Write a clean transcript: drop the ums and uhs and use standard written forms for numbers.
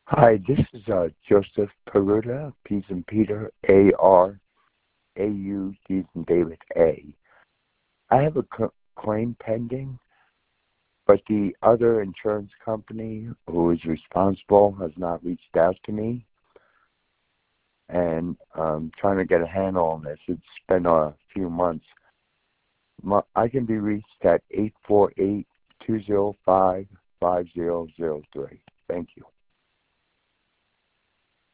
Hi, this is Joseph Peruta, P as in Peter, A-R-A-U, D as in David, A. I have a claim pending, but the other insurance company who is responsible has not reached out to me, and I'm trying to get a handle on this. It's been a few months. I can be reached at 848-205-5003. Thank you.